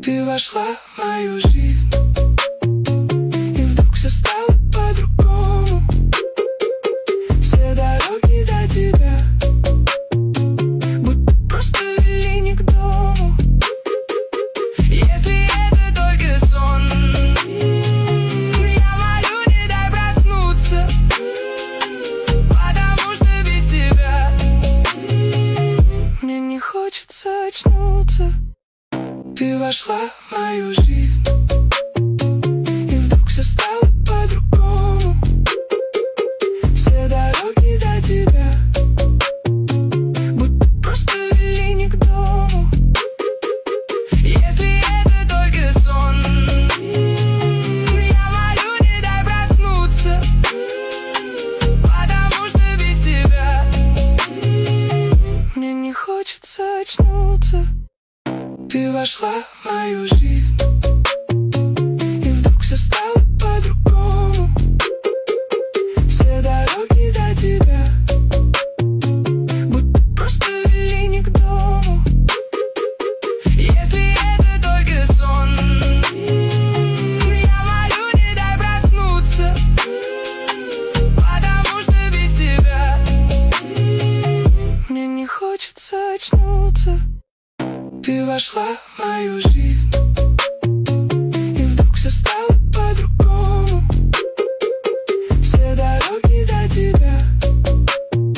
Ты вошла в мою жизнь, и вдруг все стало по-другому. Все дороги до тебя будто просто вели не к дому. Если это только сон, я молю, не дай проснуться, потому что без тебя мне не хочется очнуться. Ты вошла в мою жизнь, и вдруг все стало по-другому. Все дороги до тебя будто просто вели не к дому. Если это только сон, я молю, не дай проснуться, потому что без тебя мне не хочется очнуться. Ты вошла в мою жизнь, и вдруг все стало по-другому. Все дороги до тебя будто просто вели не к дому. Если это только сон, я молю, не дай проснуться, потому что без тебя мне не хочется очнуться. Ты вошла в мою жизнь.